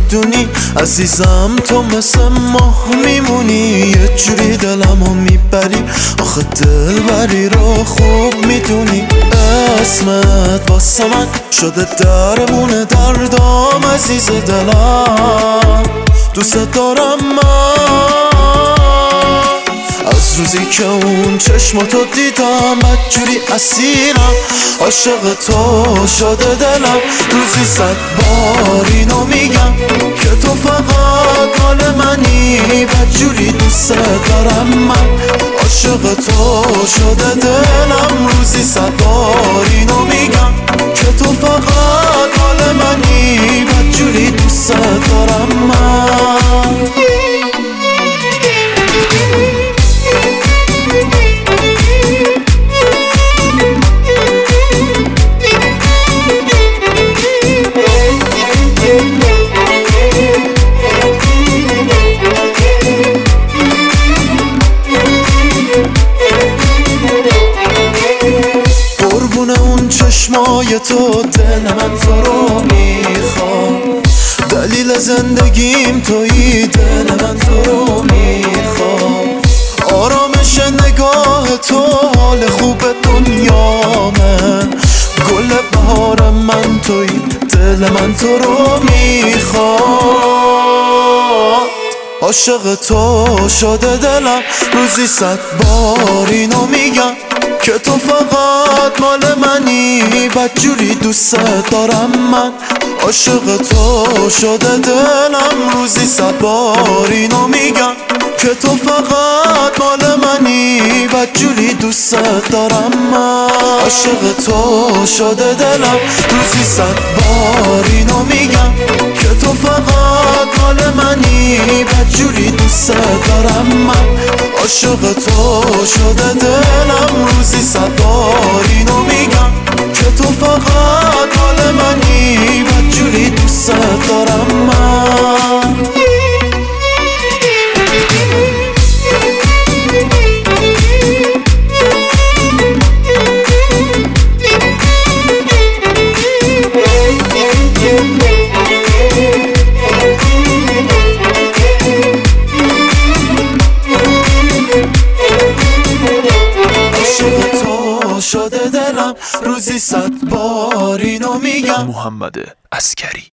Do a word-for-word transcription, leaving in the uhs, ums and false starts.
میدونی عزیزم تو مثل ماه میمونی، یه جوری دلمو میبری، آخه دلبری رو خوب میدونی. اسمت واسه من شده درمونه دردام، عزیز دلم دوست دارم من. از روزی که اون چشماتو دیدم بدجوری اسیرم، عاشق تو شده دلم، روزی صد بار اینو میگم که تو فقط مال منی، بدجوری دوست دارم من، عاشق تو شده دلم، روزی صد بار اینو میگم که تو فقط مال منی، بدجوری دوست دارم من. قربون اون چشمای تو دل من تو رو میخواد، دلیل زندگیم تویی دل من تو رو میخواد، آرامش نگاه تو حال خوب دنیامه، گل بهار من تویی دل من تو رو میخواد، عاشق تو شده دلم، روزی صد بار اینو میگم که تو فقط مال منی، بدجوری دوست دارم من، عاشق تو شده دلم، روزی صد بار اینو میگم که تو فقط مال منی، بدجوری دوست دارم من، عاشق تو شده دلم، روزی صد بار اینو میگم که تو فقط مال منی، بدجوری دوست دارم من، عاشق تو شده دلم، روزی صد بار اینو میگم که تو فقط مال منی، بدجوری دوست دارم من. شده دلم، روزی صد بار اینو میگم. محمد عسکری.